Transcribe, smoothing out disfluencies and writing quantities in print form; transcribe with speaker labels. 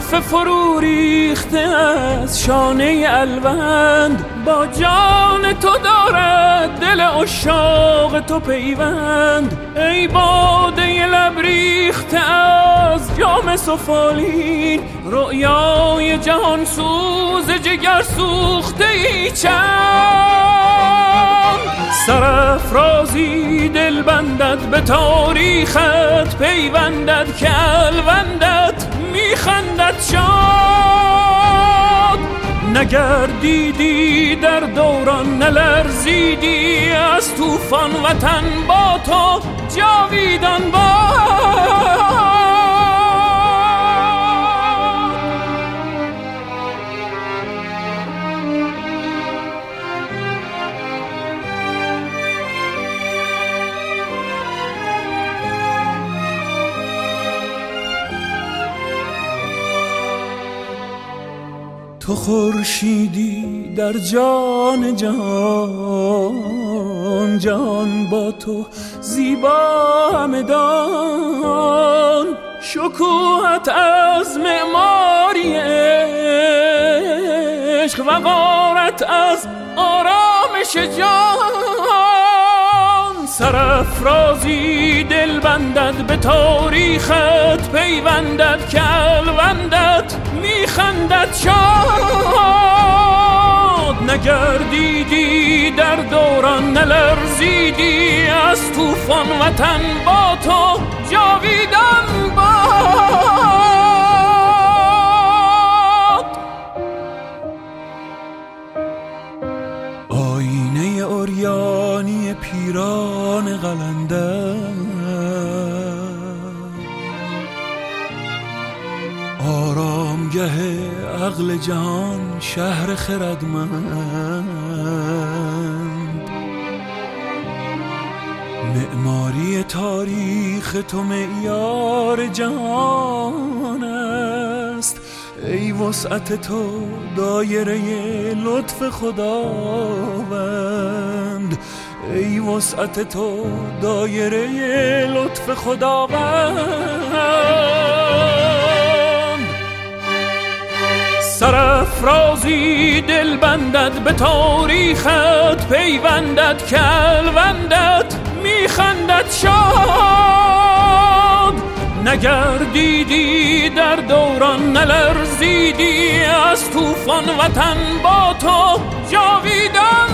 Speaker 1: زلف فرو ریخته از شانه الوند، با جان تو دارد دل عشاق تو پیوند. ای باده لب ریخته از جام سفالین، رؤیای جهان سوز جگر سوخته ای چند. سرافرازی دل بندد به تاریخت پیوندد که الوندت میخندد شاد. نگردیدی در دوران نلرزیدی از طوفان، وطن با تو جاویدان باد. تو خورشیدی در جان جان، جان با تو زیبا همدان. شکوهت از معماری عشق، وقارت از آرامش جان. سرافرازی دل بندد به تاریخت پیوندد که الوندت میخندد شاد. نگردیدی در دوران نلرزیدی از طوفان، وطن با تو جاویدان باد. آینه عریانی پیران قلندر، آرامگه عقل جهان شهر خردمند. معماری تاریخ تو معیار جهان است. ای وسعت تو دایره لطف خداوند، ای وسعت تو دایره لطف خداوند. سرافرازی دل بندد به تاریخت پیوندد که الوندت میخندد شاد. نگردیدی در دوران نلرزیدی از طوفان، وطن با تو جاویدان